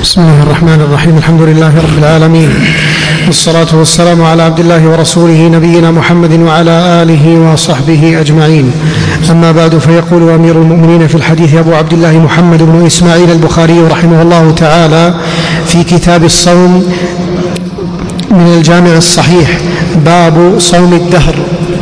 بسم الله الرحمن الرحيم. الحمد لله رب العالمين، والصلاة والسلام على عبد الله ورسوله نبينا محمد وعلى آله وصحبه أجمعين. أما بعد، فيقول أمير المؤمنين في الحديث أبو عبد الله محمد بن إسماعيل البخاري رحمه الله تعالى في كتاب الصوم من الجامع الصحيح: باب صوم الدهر.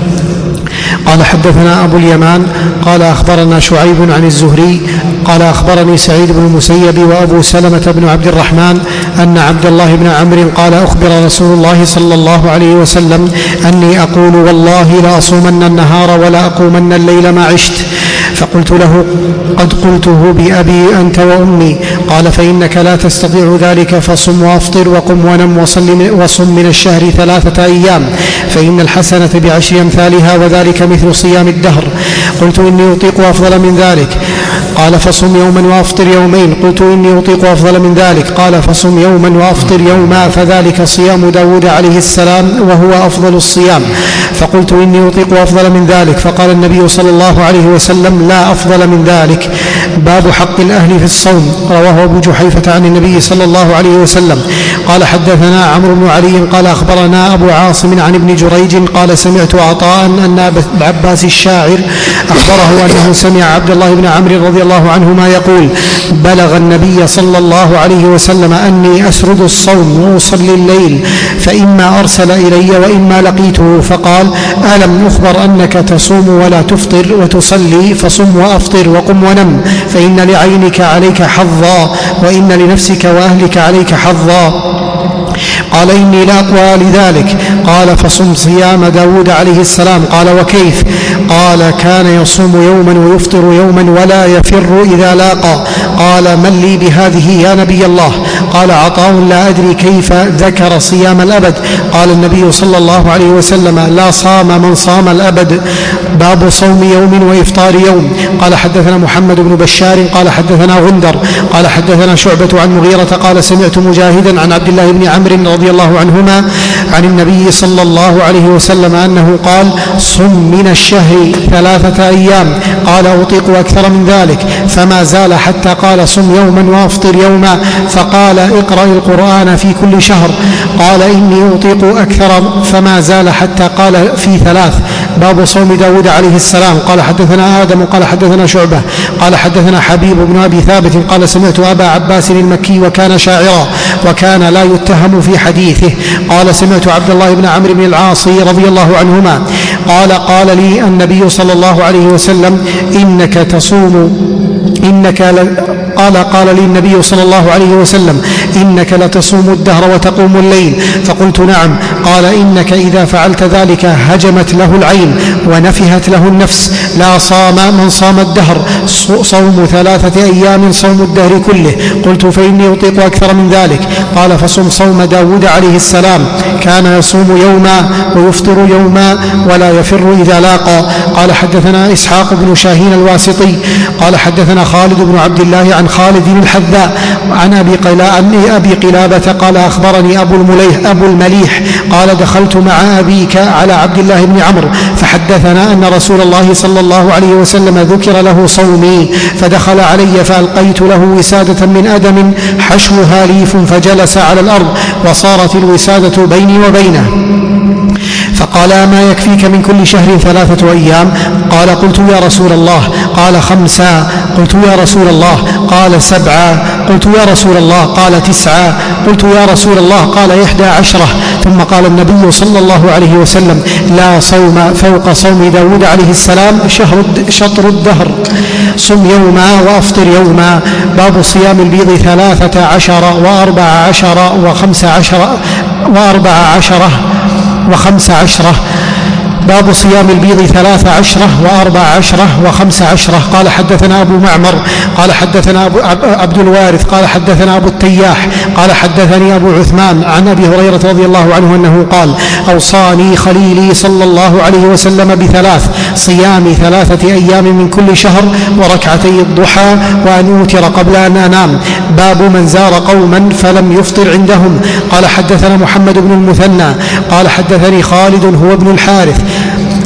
قال: حدثنا أبو اليمان قال أخبرنا شعيب عن الزهري قال أخبرني سعيد بن المسيب وأبو سلمة بن عبد الرحمن أن عبد الله بن عمرو قال: أخبر رسول الله صلى الله عليه وسلم أني أقول: والله لأصومن النهار ولا أقومن الليل ما عشت. فقلت له: قد قلته بأبي أنت وأمي. قال: فإنك لا تستطيع ذلك، فصم وأفطر وقم ونم وصم من الشهر 3 أيام، فإن الحسنة ب10 أمثالها، وذلك مثل صيام الدهر. قلت: إني أطيق أفضل من ذلك. قال: فصم يوما وأفطر يومين. قلت: إني أطيق أفضل من ذلك. قال: فصم يوما وأفطر يوما، فذلك صيام داود عليه السلام، وهو أفضل الصيام. فقلت: إني أطيق أفضل من ذلك. فقال النبي صلى الله عليه وسلم: لا أفضل من ذلك. باب حق الأهل في الصوم. رواه أبو جحيفة عن النبي صلى الله عليه وسلم. قال: حدثنا عمرو بن علي قال أخبرنا أبو عاصم عن ابن جريج قال: سمعت عطاء أن العباس الشاعر أخبره أنه سمع عبد الله بن عمرو رضي الله عنهما يقول: بلغ النبي صلى الله عليه وسلم أني أسرد الصوم وأصلي الليل، فإما أرسل إلي وإما لقيته، فقال: ألم أخبر أنك تصوم ولا تفطر وتصلي؟ فصم وأفطر وقم ونم، فإن لعينك عليك حظا، وإن لنفسك وأهلك عليك حظا. قال: إني لا أقوى لذلك. قال: فصم صيام داود عليه السلام. قال: وكيف؟ قال: كان يصوم يوما ويفطر يوما ولا يفر إذا لاقى. قال: من لي بهذه يا نبي الله؟ قال عطاء: لا أدري كيف ذكر صيام الأبد. قال النبي صلى الله عليه وسلم: لا صام من صام الأبد. باب صوم يوم وإفطار يوم. قال: حدثنا محمد بن بشار قال حدثنا غندر قال حدثنا شعبة عن مغيرة قال: سمعت مجاهدا عن عبد الله بن عمرو رضي الله عنهما عن النبي صلى الله عليه وسلم أنه قال: صم من الشهر 3 أيام. قال: أطيق أكثر من ذلك. فما زال حتى قال: صم يوما وأفطر يوما. فقال: اقرأ القرآن في كل شهر. قال: إني أطيق أكثر. فما زال حتى قال: في 3. باب صوم داود عليه السلام. قال: حدثنا آدم قال حدثنا شعبة قال حدثنا حبيب بن أبي ثابت قال: سمعت أبا عباس المكي وكان شاعرا وكان لا يتهم في حديثه. قال: سمعت عبد الله بن عمرو بن العاص رضي الله عنهما قال لي النبي صلى الله عليه وسلم: إنك تصوم قال لي النبي صلى الله عليه وسلم: إنك لتصوم الدهر وتقوم الليل. فقلت: نعم. قال: إنك إذا فعلت ذلك هجمت له العين ونفهت له النفس. لا صام من صام الدهر. صوم 3 أيام صوم الدهر كله. قلت: فإني أطيق أكثر من ذلك. قال: فصم صوم داود عليه السلام، كان يصوم يوما ويفطر يوما ولا يفر إذا لاقى. قال: حدثنا إسحاق بن شاهين الواسطي قال حدثنا خالد بن عبد الله عن خالد الحذاء عن أبي قلابة قال: أخبرني أبو المليح قال: دخلت مع أبيك على عبد الله بن عمرو فحدثنا أن رسول الله صلى الله عليه وسلم ذكر له صومي، فدخل علي فألقيت له وسادة من أدم حشوها ليف، فجلس على الأرض وصارت الوسادة بيني وبينه. فقال: أما يكفيك من كل شهر 3 أيام؟ قال: قلت: يا رسول الله. قال: 5. قلت: يا رسول الله. قال: 7. قلت: يا رسول الله. قال: 9. قلت: يا رسول الله. قال: 11. ثم قال النبي صلى الله عليه وسلم: لا صوم فوق صوم داود عليه السلام شطر الدهر. صم يوما وأفطر يوما. باب صيام البيض 13 و14 و15. باب صيام البيض 13 و14 و15. قال: حدثنا أبو معمر قال حدثنا عبد الوارث قال حدثنا أبو التياح قال حدثني أبو عثمان عن أبي هريرة رضي الله عنه أنه قال: أوصاني خليلي صلى الله عليه وسلم ب3: صيام 3 أيام من كل شهر، وركعتي الضحى، وأن أوتر قبل أن أنام. باب من زار قوما فلم يفطر عندهم. قال: حدثنا محمد بن المثنى قال حدثني خالد هو ابن الحارث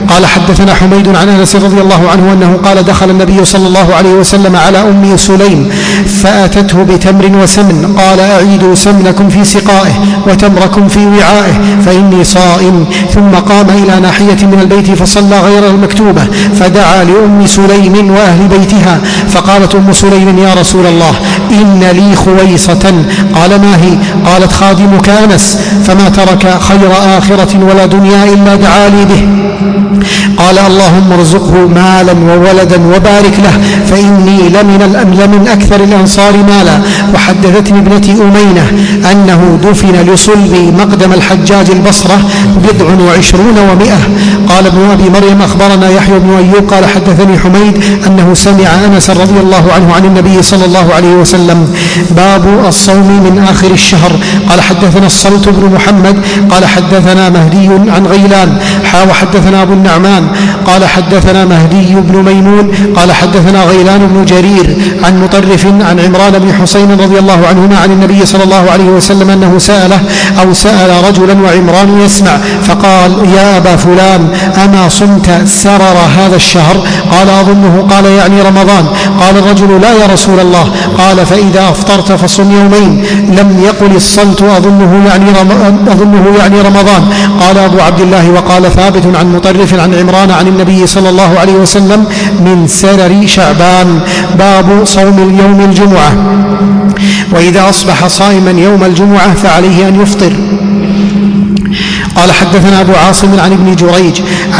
قال حدثنا حميد عن أنس رضي الله عنه أنه قال دخل النبي صلى الله عليه وسلم على أم سليم فأتته بتمر وسمن قال أعيدوا سمنكم في سقائه وتمركم في وعائه فإني صائم. ثم قام إلى ناحية من البيت فصلى غير المكتوبة فدعا لأم سليم وأهل بيتها فقالت أم سليم يا رسول الله إن لي خويصة. قال ما هي؟ قالت خادمك أنس فما ترك خير آخرة ولا دنيا إلا دعا لي به. قال اللهم ارزقه مالا وولدا وبارك له فإني لمن أكثر الأنصار مالا. وحدثتني ابنتي أمينة أنه دفن لصلب مقدم الحجاج البصرة 29 و100. قال ابن أبي مريم أخبرنا يحيى بن أيوب قال حدثني حميد أنه سمع أنس رضي الله عنه عن النبي صلى الله عليه وسلم. باب الصوم من آخر الشهر. قال حدثنا الصلت بن محمد قال حدثنا مهدي عن غيلان وحدثنا أبو النعمان قال حدثنا مهدي بن ميمون قال حدثنا غيلان بن جرير عن مطرف عن عمران بن حسين رضي الله عنهما عن النبي صلى الله عليه وسلم أنه سأل رجلا وعمران يسمع فقال يا أبا فلان أما صمت سرر هذا الشهر؟ قال أظنه. قال يعني رمضان. قال الرجل لا يا رسول الله. قال فإذا أفطرت فصم يومين. لم يقل الصلت أظنه يعني رمضان. قال أبو عبد الله وقال ثابت عن مطرف عن عمران عن النبي صلى الله عليه وسلم من سرر شعبان. باب صوم يوم الجمعة. وإذا أصبح صائما يوم الجمعة فعليه أن يفطر. قال حدثنا أبو عاصم عن ابن جريج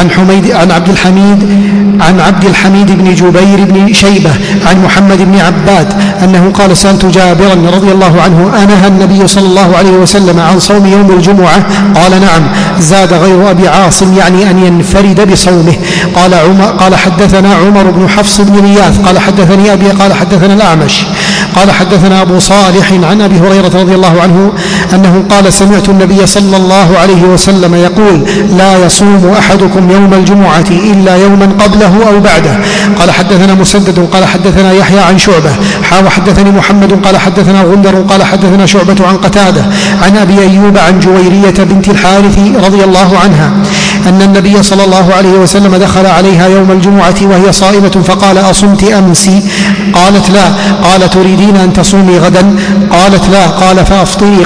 عن عبد الحميد بن جبير بن شيبة عن محمد بن عباد أنه قال سألت جابرا رضي الله عنه أنهى النبي صلى الله عليه وسلم عن صوم يوم الجمعة؟ قال نعم. زاد غير أبي عاصم يعني أن ينفرد بصومه. قال حدثنا عمر بن حفص بن غياث قال حدثني أبي قال حدثنا الأعمش قال حدثنا أبو صالح عن أبي هريرة رضي الله عنه أنه قال سمعت النبي صلى الله عليه وسلم يقول لا يصوم أحدكم يوم الجمعة إلا يوما قبله أو بعده. قال حدثنا مسدد قال حدثنا يحيى عن شعبة وحدثني محمد قال حدثنا غندر قال حدثنا شعبة عن قتادة عن أبي أيوب عن جويرية بنت الحارث رضي الله عنها أن النبي صلى الله عليه وسلم دخل عليها يوم الجمعة وهي صائمة فقال أصمت أمس؟ قالت لا. قال تريدين أن تصومي غدا؟ قالت لا. قال فأفطري.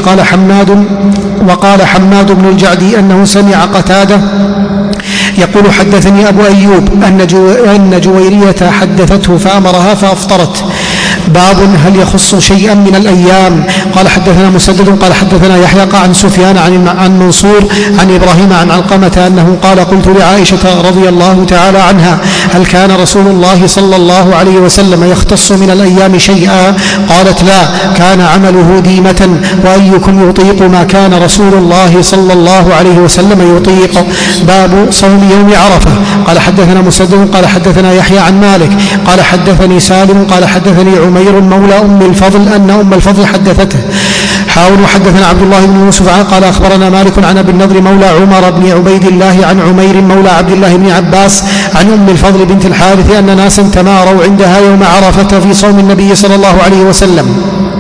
قال حماد بن الجعدي أنه سمع قتادة يقول حدثني أبو أيوب أن جويرية حدثته فأمرها فأفطرت. باب هل يخص شيئا من الأيام. قال حدثنا مسدد قال حدثنا يحيى عن سفيان عن منصور عن إبراهيم عن علقمة أنه قال قلت لعائشة رضي الله تعالى عنها هل كان رسول الله صلى الله عليه وسلم يختص من الأيام شيئا؟ قالت لا، كان عمله ديمة، وأيكم يطيق ما كان رسول الله صلى الله عليه وسلم يطيق. باب صوم يوم عرفة. قال حدثنا مسدد قال حدثنا يحيى عن مالك قال حدثني سالم قال حدثني عمير مولى أم الفضل أن أم الفضل حدثته. حاول حدثنا عبد الله بن يوسف قال أخبرنا مالك عن أبي النضر مولى عمر بن عبيد الله عن عمير مولى عبد الله بن عباس عن أم الفضل بنت الحارث أن ناسا تماروا عندها يوم عرفة في صوم النبي صلى الله عليه وسلم،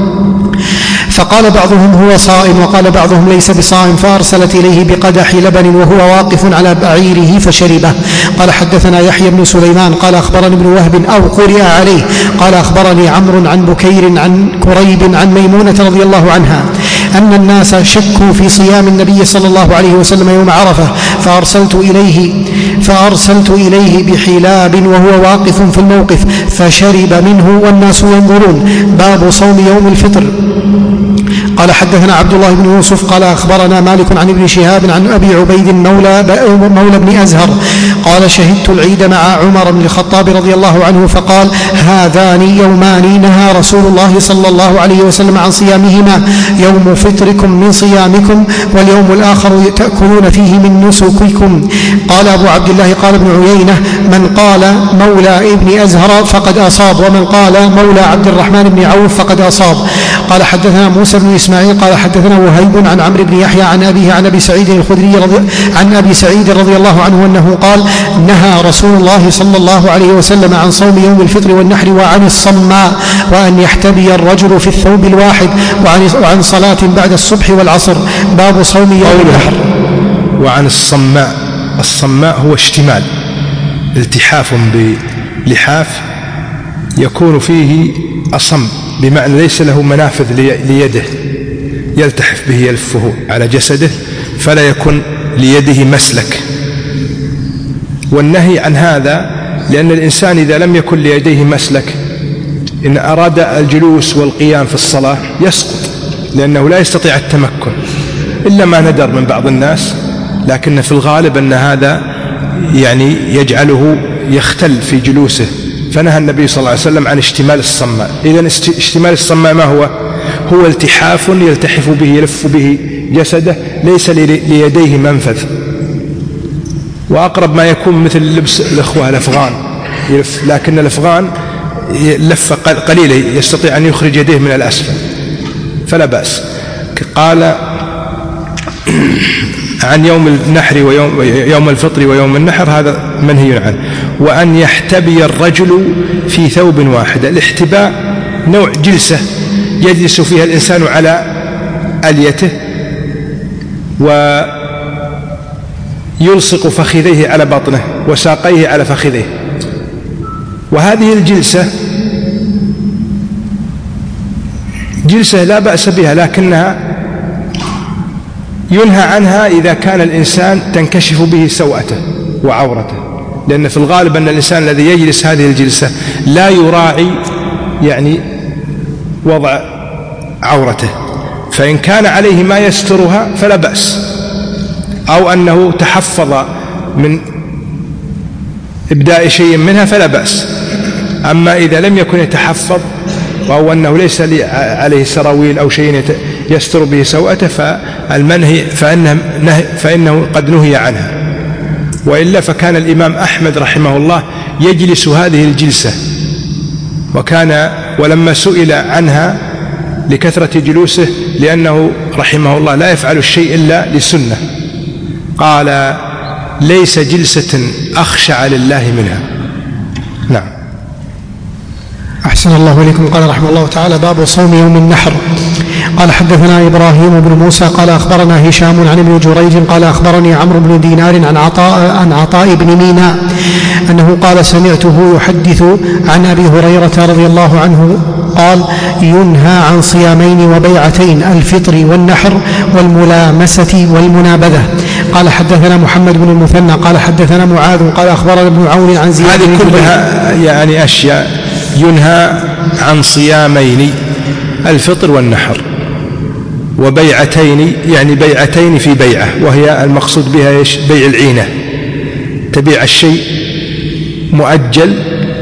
فقال بعضهم هو صائم وقال بعضهم ليس بصائم، فأرسلت إليه بقدح لبن وهو واقف على بعيره فشربه. قال حدثنا يحيى بن سليمان قال أخبرني ابن وهب أو قرئ عليه قال أخبرني عمرو عن بكير عن كريب عن ميمونة رضي الله عنها أن الناس شكوا في صيام النبي صلى الله عليه وسلم يوم عرفة، فأرسلت إليه بحلاب وهو واقف في الموقف فشرب منه والناس ينظرون. باب صوم يوم الفطر. قال حدثنا عبد الله بن يوسف قال أخبرنا مالك عن ابن شهاب عن أبي عبيد مولى بن أزهر قال شهدت العيد مع عمر بن الخطاب رضي الله عنه فقال هذان يومان نهى رسول الله صلى الله عليه وسلم عن صيامهما، يوم فطركم من صيامكم واليوم الآخر تأكلون فيه من نسككم. قال أبو عبد الله قال ابن عيينة من قال مولى ابن أزهر فقد أصاب، ومن قال مولى عبد الرحمن بن عوف فقد أصاب. قال حدثنا موسى بن إسماعيل قال حدثنا وهيب عن عمرو بن يحيى عن أبيه عن أبي سعيد الخدري عن أبي سعيد رضي الله عنه أنه قال نهى رسول الله صلى الله عليه وسلم عن صوم يوم الفطر والنحر وعن الصماء، وأن يحتبي الرجل في الثوب الواحد، وعن صلاة بعد الصبح والعصر. باب صوم يوم النحر. وعن الصماء الصماء هو اشتمال، التحاف بلحاف يكون فيه أصم، بمعنى ليس له منافذ ليده يلتحف به يلفه على جسده، فلا يكون ليده مسلك. والنهي عن هذا لأن الإنسان إذا لم يكن ليديه مسلك إن أراد الجلوس والقيام في الصلاة يسقط، لأنه لا يستطيع التمكن إلا ما ندر من بعض الناس، لكن في الغالب أن هذا يعني يجعله يختل في جلوسه. فنهى النبي صلى الله عليه وسلم عن اشتمال الصماء. إذن اشتمال الصماء ما هو؟ هو التحاف يلتحف به يلف به جسده، ليس ليديه منفذ. وأقرب ما يكون مثل لبس الأخوة الأفغان يلف، لكن الأفغان لفة قليلة يستطيع أن يخرج يديه من الأسفل فلا بأس. قال عن يوم النحر ويوم الفطر ويوم النحر هذا منهي عنه. وأن يحتبي الرجل في ثوب واحد. الاحتباء نوع جلسة يجلس فيها الإنسان على أليته ويلصق فخذيه على بطنه وساقيه على فخذيه، وهذه الجلسة جلسة لا بأس بها، لكنها ينهى عنها إذا كان الإنسان تنكشف به سوءته وعورته، لأن في الغالب أن الإنسان الذي يجلس هذه الجلسة لا يراعي يعني وضع عورته، فإن كان عليه ما يسترها فلا بأس، أو أنه تحفظ من إبداء شيء منها فلا بأس. أما إذا لم يكن يتحفظ أو أنه ليس عليه سراويل أو شيء يستر به سوءته فالمنهي فإنه قد نهي عنها. وإلا فكان الإمام أحمد رحمه الله يجلس هذه الجلسة، ولما سئل عنها لكثرة جلوسه لأنه رحمه الله لا يفعل الشيء إلا لسنة، قال ليس جلسة أخشع لله منها. نعم. أحسن الله إليكم. قال رحمه الله تعالى: باب صوم يوم النحر. قال حدثنا إبراهيم بن موسى قال أخبرنا هشام عن ابن جريج قال أخبرني عمرو بن دينار عن عطاء بن ميناء أنه قال سمعته يحدث عن أبي هريرة رضي الله عنه قال: ينهى عن صيامين وبيعتين، الفطر والنحر والملامسة والمنابذة. قال حدثنا محمد بن المثنى قال حدثنا معاذ قال أخبرنا ابن عون عن زياد. هذه كلها يعني أشياء ينهى عن صيامين، الفطر والنحر، وبيعتين يعني بيعتين في بيعة، وهي المقصود بها بيع العينة، تبيع الشيء مؤجل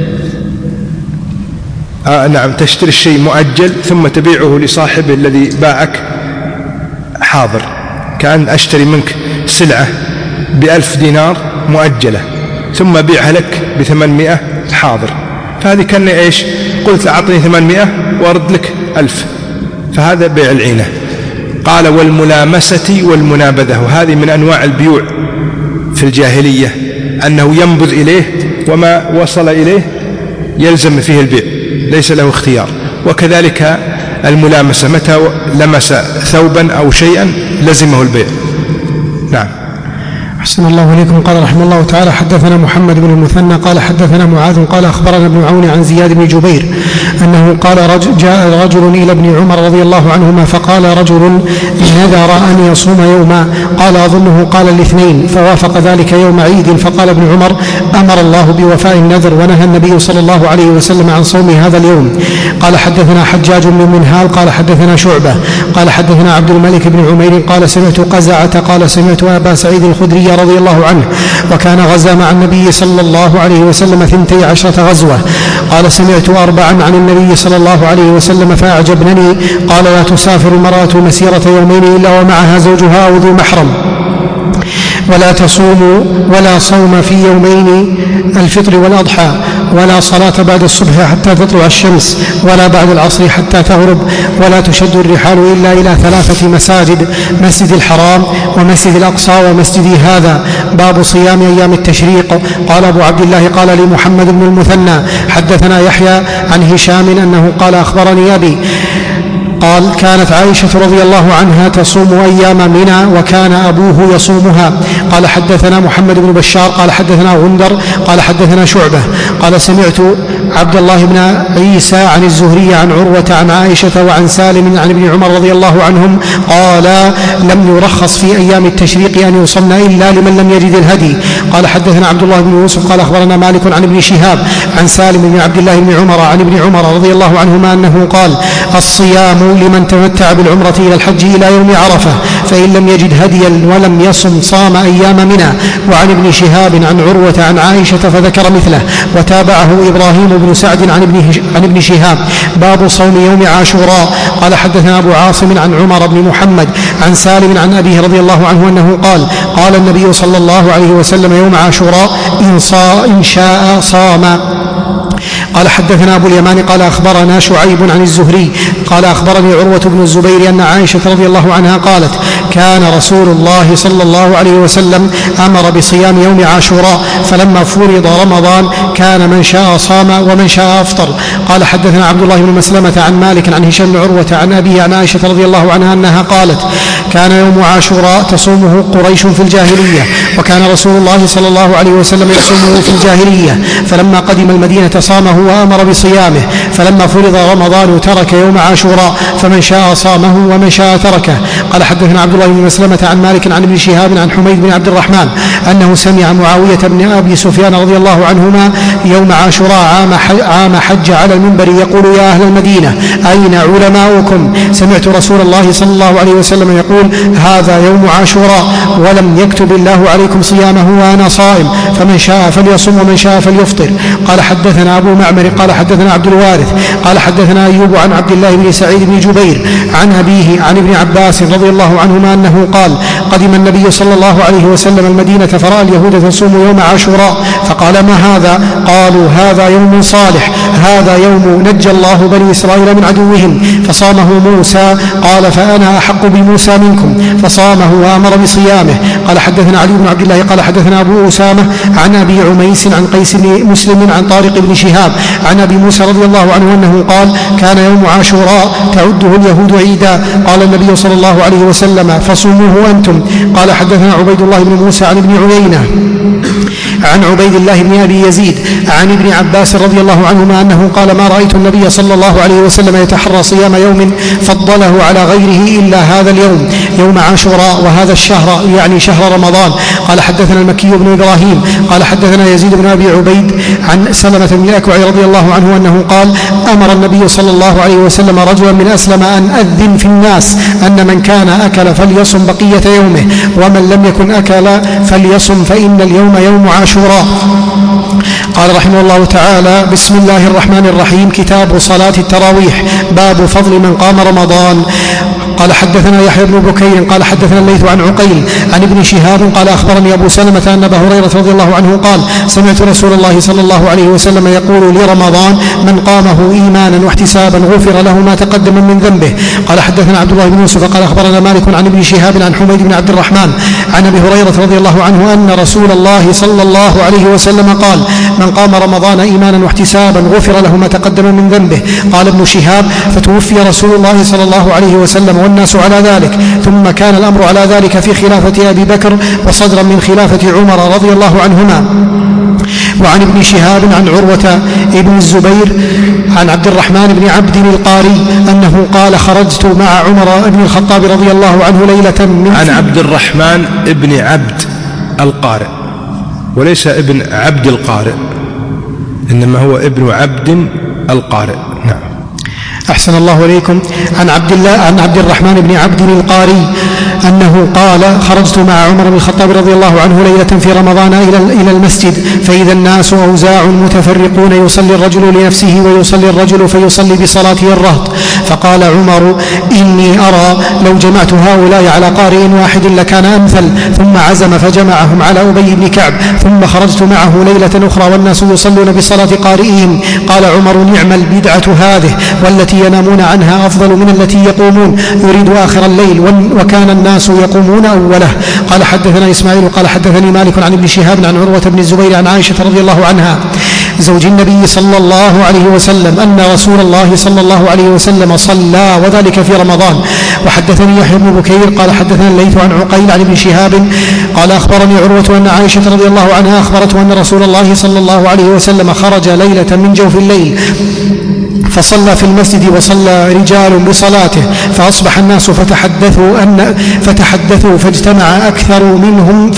نعم تشتري الشيء مؤجل ثم تبيعه لصاحبه الذي باعك حاضر، كأن أشتري منك سلعة ب1000 دينار مؤجلة ثم بيعها لك ب800 حاضر، فهذه كان إيش؟ قلت أعطني 800 وأرد لك 1000، فهذا بيع العينة. قال والملامسة والمنابذة، وهذه من أنواع البيوع في الجاهلية، أنه ينبذ إليه وما وصل إليه يلزم فيه البيع، ليس له اختيار. وكذلك الملامسة، متى لمس ثوبا أو شيئا لزمه البيع. نعم. أحسن الله إليكم. قال رحمه الله تعالى حدثنا محمد بن المثنى قال حدثنا معاذ قال أخبرنا ابن عون عن زياد بن جبير أنه قال جاء رجل إلى ابن عمر رضي الله عنهما فقال رجل نذر أن يصوم يوما، قال أظنه قال الاثنين، فوافق ذلك يوم عيد، فقال ابن عمر أمر الله بوفاء النذر ونهى النبي صلى الله عليه وسلم عن صوم هذا اليوم. قال حدثنا حجاج بن منهال قال حدثنا شعبة قال حدثنا عبد الملك بن عمير قال سمعت قزعة قال سمعت أبا سعيد الخدري رضي الله عنه وكان غزا مع النبي صلى الله عليه وسلم 12 غزوة، قال سمعت 4 عن النبي صلى الله عليه وسلم فأعجبنني، قال لا تسافر المرأة مسيرة يومين إلا ومعها زوجها أو ذو محرم، ولا تصوم ولا صوم في يومين الفطر والأضحى، ولا صلاة بعد الصبح حتى تطلع الشمس، ولا بعد العصر حتى تغرب، ولا تشد الرحال إلا إلى 3 مساجد: مسجد الحرام ومسجد الأقصى ومسجدي هذا. باب صيام أيام التشريق. قال أبو عبد الله قال لي محمد بن المثنى حدثنا يحيى عن هشام أنه قال أخبرني أبي قال كانت عائشة رضي الله عنها تصوم أيام منى وكان أبوه يصومها. قال حدثنا محمد بن بشار قال حدثنا غندر قال حدثنا شعبة قال سمعت عبد الله بن عيسى عن الزهري عن عروة عن عائشة وعن سالم عن ابن عمر رضي الله عنهم قال لم يرخص في أيام التشريق أن يصمن إلا لمن لم يجد الهدي. قال حدثنا عبد الله بن يوسف قال أخبرنا مالك عن ابن شهاب عن سالم بن عبد الله بن عمر عن ابن عمر رضي الله عنهما أنه قال الصيام لمن تمتع بالعمرة إلى الحج إلى يوم عرفة فإن لم يجد هديا ولم يصم صام أيام منى. وعن ابن شهاب عن عروة عن عائشة فذكر مثله وتابعه إبراهيم بن سعد عن ابن شهاب. باب صوم يوم عاشوراء. قال حدثنا أبو عاصم عن عمر بن محمد عن سالم عن أبيه رضي الله عنه أنه قال النبي صلى الله عليه وسلم يوم عاشوراء إن شاء صام. قال حدثنا أبو اليمان قال أخبرنا شعيب عن الزهري قال أخبرني عروة بن الزبير أن عائشة رضي الله عنها قالت كان رسول الله صلى الله عليه وسلم أمر بصيام يوم عاشوراء فلما فرض رمضان كان من شاء صام ومن شاء أفطر. قال حدثنا عبد الله بن مسلمة عن مالك عن هشام بن عروة عن أبيه عن عائشة رضي الله عنها أنها قالت كان يوم عاشوراء تصومه قريش في الجاهلية وكان رسول الله صلى الله عليه وسلم يصومه في الجاهلية فلما قدم المدينة صامه وأمر بصيامه فلما فرض رمضان ترك يوم عاشوراء فمن شاء صامه ومن شاء تركه. قال حدثنا عبد الله بن مسلمة عن مالك عن ابن شهاب عن حميد بن عبد الرحمن أنه سمع معاوية بن أبي سفيان رضي الله عنهما يوم عاشوراء عام حج على المنبر يقول يا أهل المدينة أين علماؤكم؟ سمعت رسول الله صلى الله عليه وسلم يقول هذا يوم عاشوراء ولم يكتب الله عليكم صيامه وأنا صائم فمن شاء فليصم ومن شاء فليفطر. قال حدثنا أبو معمر قال حدثنا عبد الوارث قال حدثنا أيوب عن عبد الله بن سعيد بن جبير عن أبيه عن ابن عباس رضي الله عنهما أنه قال قدم النبي صلى الله عليه وسلم المدينة فرأى اليهود تصوم يوم عاشوراء فقال ما هذا؟ قالوا هذا يوم صالح هذا يوم نجى الله بني إسرائيل من عدوهم فصامه موسى قال فأنا أحق بموسى منكم فصامه وأمر بصيامه. قال حدثنا علي بن عبد الله قال حدثنا أبو أسامة عن أبي عميس عن قيس بن مسلم عن طارق بن شهاب عن أبي موسى رضي الله عنه أنه قال كان يوم عاشوراء تعده اليهود عيدا. قال النبي صلى الله عليه وسلم فصوموه أنتم. قال حدثنا عبيد الله بن موسى عن ابن عيينة عن عبيد الله بن أبي يزيد عن ابن عباس رضي الله عنهما أنه قال ما رأيت النبي صلى الله عليه وسلم يتحرى صيام يوم فضله على غيره إلا هذا اليوم يوم عاشوراء وهذا الشهر يعني شهر رمضان. قال حدثنا المكي بن إبراهيم قال حدثنا يزيد بن أبي عبيد عن سلمة بن الأكوع رضي الله عنه أنه قال أمر النبي صلى الله عليه وسلم رجلا من أسلم أن أذن في الناس أن من كان أكل فليصم بقية يومه ومن لم يكن أكل فليصم فإن اليوم يوم عاشوراء. قال رحمه الله تعالى بسم الله الرحمن الرحيم كتاب صلاة التراويح باب فضل من قام رمضان. قال حدثنا يحيى بن بكير قال حدثنا الليث عن عقيل عن ابن شهاب قال أخبرني أبو سلمة أن أبا هريرة رضي الله عنه قال سمعت رسول الله صلى الله عليه وسلم يقول لرمضان من قامه إيمانا واحتسابا غفر له ما تقدم من ذنبه. قال حدثنا عبد الله بن يوسف قال أخبرنا مالك عن ابن شهاب عن حميد بن عبد الرحمن عن أبي هريرة رضي الله عنه أن رسول الله صلى الله عليه وسلم قال من قام رمضان إيمانا واحتسابا غفر له ما تقدم من ذنبه. قال ابن شهاب فتوفي رسول الله صلى الله عليه وسلم والناس على ذلك ثم كان الأمر على ذلك في خلافة أبي بكر وصدرا من خلافة عمر رضي الله عنهما. وعن ابن شهاب عن عروة ابن الزبير عن عبد الرحمن بن عبد القاري أنه قال خرجت مع عمر بن الخطاب رضي الله عنه ليلة من عن عبد الرحمن بن عبد القارئ وليس ابن عبد القارئ إنما هو ابن عبد القارئ. نعم. أحسن الله إليكم. عن عبد الرحمن بن عبد القاري أنه قال خرجت مع عمر بن الخطاب رضي الله عنه ليلة في رمضان إلى المسجد فإذا الناس أوزاع متفرقون يصلي الرجل لنفسه ويصلي الرجل فيصلي بصلاته الرهط فقال عمر إني أرى لو جمعت هؤلاء على قارئ واحد لكان أمثل ثم عزم فجمعهم على أبي بن كعب ثم خرجت معه ليلة أخرى والناس يصلون بصلاة قارئهم. قال عمر نعم البدعة هذه والتي التي ينامون عنها أفضل من التي يقومون، يريد آخر الليل، وكان الناس يقومون أوله. قال حدثنا إسماعيل قال حدثني مالك عن ابن شهاب عن عروة بن الزبير عن عائشة رضي الله عنها زوج النبي صلى الله عليه وسلم أن رسول الله صلى الله عليه وسلم صلى وذلك في رمضان. وحدثني يحيى بن بكير قال حدثنا الليث عن عقيل عن ابن شهاب قال أخبرني عروة أن عائشة رضي الله عنها أخبرته أن رسول الله صلى الله عليه وسلم خرج ليلة من جوف الليل فصلى في المسجد وصلى رجال بصلاته فأصبح الناس فتحدثوا فاجتمع أكثر منهم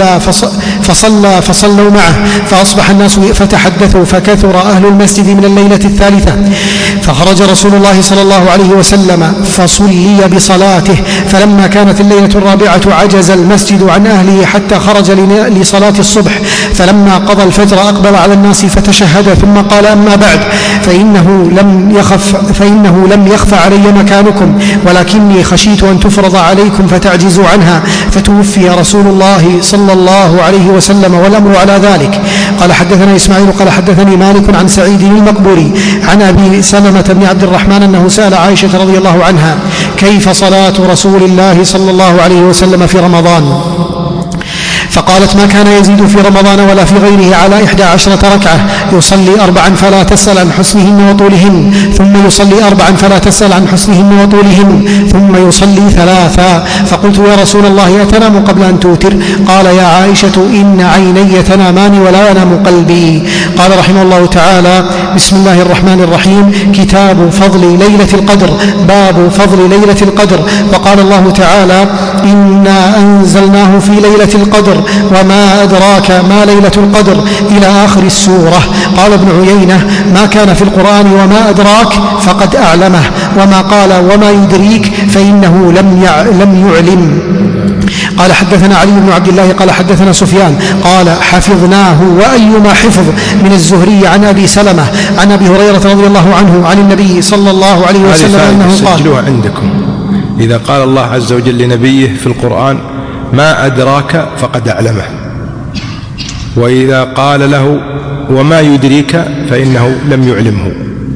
فصلوا معه فأصبح الناس فتحدثوا فكثر أهل المسجد من الليلة الثالثة فخرج رسول الله صلى الله عليه وسلم فصلي بصلاته فلما كانت الليلة الرابعة عجز المسجد عن أهله حتى خرج لصلاة الصبح فلما قضى الفجر أقبل على الناس فتشهد ثم قال أما بعد فإنه لم يخف علي مكانكم ولكني خشيت أن تفرض عليكم فتعجزوا عنها فتوفي رسول الله صلى الله عليه وسلم والأمر على ذلك. قال حدثنا إسماعيل قال حدثني مالك عن سعيد المقبوري عن أبي سلمة بن عبد الرحمن أنه سأل عائشة رضي الله عنها كيف صلاة رسول الله صلى الله عليه وسلم في رمضان فقالت ما كان يزيد في رمضان ولا في غيره على 11 ركعة يصلي 4 فلا تسأل عن حسنهن وطولهن ثم يصلي 4 فلا تسأل عن حسنهن وطولهن ثم يصلي 3 فقلت يا رسول الله أتنام قبل أن توتر قال يا عائشة إن عيني تنامان ولا ينام قلبي. قال رحمه الله تعالى بسم الله الرحمن الرحيم كتاب فضل ليلة القدر باب فضل ليلة القدر. وقال الله تعالى إنا أنزلناه في ليلة القدر وما أدراك ما ليلة القدر إلى آخر السورة. قال ابن عيينة ما كان في القرآن وما أدراك فقد أعلمه وما قال وما يدريك فإنه لم يعلم. قال حدثنا علي بن عبد الله قال حدثنا سفيان قال حفظناه وأيما حفظ من الزهري عن أبي سلمة عن أبي هريرة رضي الله عنه عن النبي صلى الله عليه وسلم أنه قال سجلوها عندكم إذا قال الله عز وجل لنبيه في القرآن ما أدراك فقد أعلمه وإذا قال له وما يدريك فإنه لم يعلمه.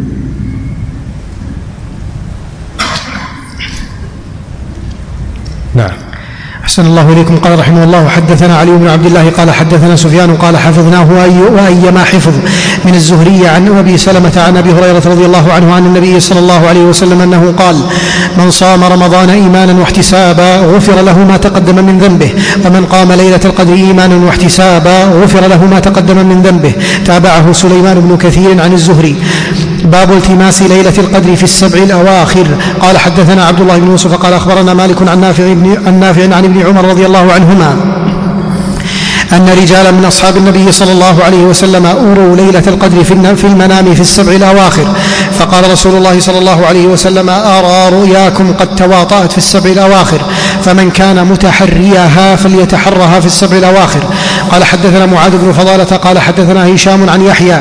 نعم. أحسن الله إليكم. قال رحمه الله حدثنا علي بن عبد الله قال حدثنا سفيان قال حفظناه وأيما حفظ من الزهري عن أبي سلمة عن أبي هريرة رضي الله عنه عن النبي صلى الله عليه وسلم أنه قال من صام رمضان إيمانا واحتسابا غفر له ما تقدم من ذنبه ومن قام ليلة القدر إيمانا واحتسابا غفر له ما تقدم من ذنبه. تابعه سليمان بن كثير عن الزهري. باب التماس ليلة القدر في السبع الأواخر. قال حدثنا عبد الله بن يوسف قال أخبرنا مالك عن نافع عن ابن عمر رضي الله عنهما أن رجالا من أصحاب النبي صلى الله عليه وسلم أوروا ليلة القدر في المنام في السبع الأواخر فقال رسول الله صلى الله عليه وسلم أرى رؤياكم قد تواطأت في السبع الأواخر فمن كان متحريها فليتحرها في السبع الأواخر. قال حدثنا معاذ بن فضالة قال حدثنا هشام عن يحيى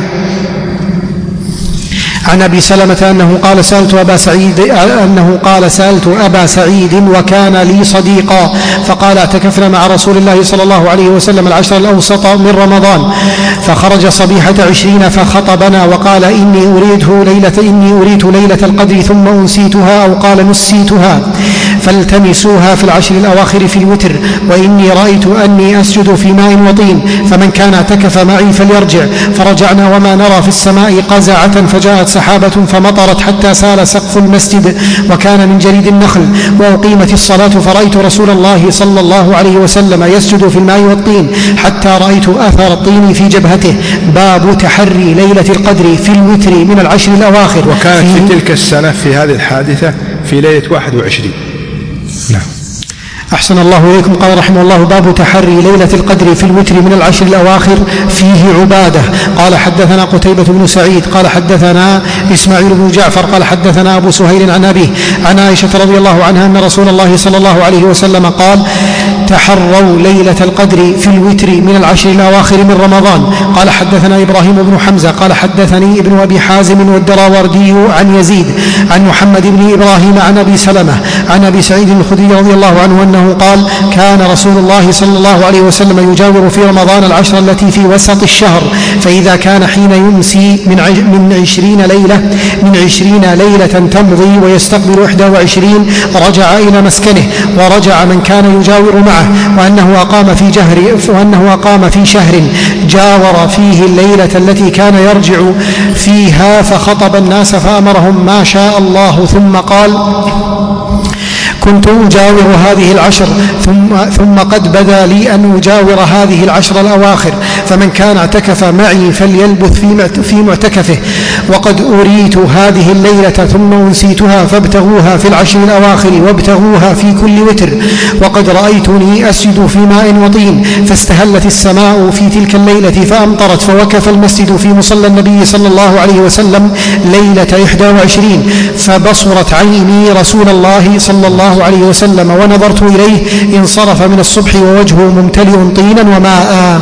عن أبي سلمة أنه قال سألت أبا سعيد وكان لي صديقا فقال اعتكفنا مع رسول الله صلى الله عليه وسلم العشر الأوسط من رمضان فخرج صبيحة 20 فخطبنا وقال إني أريد ليلة القدر ثم أنسيتها أو قال نسيتها فالتمسوها في العشر الأواخر في الوتر وإني رأيت أني أسجد في ماء وطين فمن كان اعتكف معي فليرجع. فرجعنا وما نرى في السماء قزعة فجاءت سحابة فمطرت حتى سال سقف المسجد وكان من جريد النخل وأقيمت الصلاة فرأيت رسول الله صلى الله عليه وسلم يسجد في الماء والطين حتى رأيت أثر الطين في جبهته. باب تحري ليلة القدر في الوتر من العشر الأواخر. وكانت في تلك السنة في هذه الحادثة في ليلة 21. نعم. أحسن الله إليكم. قال رحمه الله باب تحري ليلة القدر في الوتر من العشر الأواخر فيه عبادة. قال حدثنا قتيبة بن سعيد قال حدثنا إسماعيل بن جعفر قال حدثنا أبو سهيل عن أبيه عن عائشة رضي الله عنها أن رسول الله صلى الله عليه وسلم قال تحروا ليلة القدر في الوتر من العشر الأواخر من رمضان. قال حدثنا إبراهيم بن حمزة قال حدثني ابن أبي حازم والدراوردي عن يزيد عن محمد بن إبراهيم عن أبي سلمة عن أبي سعيد الخدري رضي الله عنه أنه أنه قال: كان رسول الله صلى الله عليه وسلم يجاور في رمضان العشر التي في وسط الشهر، فإذا كان حين يمسي من 20 ليلة تمضي ويستقبل 21 رجع إلى مسكنه، ورجع من كان يجاور معه، وأنه أقام في شهر جاور فيه الليلة التي كان يرجع فيها فخطب الناس فأمرهم ما شاء الله، ثم قال: كنت أجاور هذه العشر ثم قد بدا لي أن أجاور هذه العشر الأواخر، فمن كان اعتكف معي فليلبث في معتكفه، وقد أريت هذه الليلة ثم أنسيتها، فابتغوها في العشر الأواخر وابتغوها في كل وتر، وقد رأيتني أسجد في ماء وطين، فاستهلت السماء في تلك الليلة فأمطرت، فوقف المسجد في مصلى النبي صلى الله عليه وسلم ليلة 21، فبصرت عيني رسول الله صلى الله عليه وسلم ونظرت إليه، انصرف من الصبح ووجهه ممتلئ طينا وماء.